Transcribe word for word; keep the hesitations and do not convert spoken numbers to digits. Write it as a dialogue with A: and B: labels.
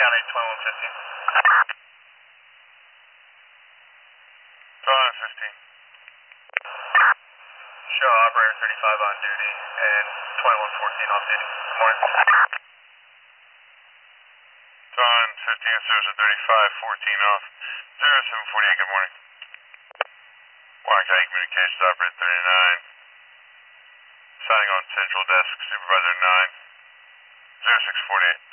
A: County twenty-one fifteen.
B: twenty-one fifteen.
A: Show operator thirty-five on duty and twenty-one fourteen off duty. Good morning.
B: twenty-one fifteen, Citizen thirty-five fourteen off. zero seven forty-eight, good morning. Warren County Communications Operator thirty-nine. Signing on Central Desk, Supervisor nine. zero six forty-eight.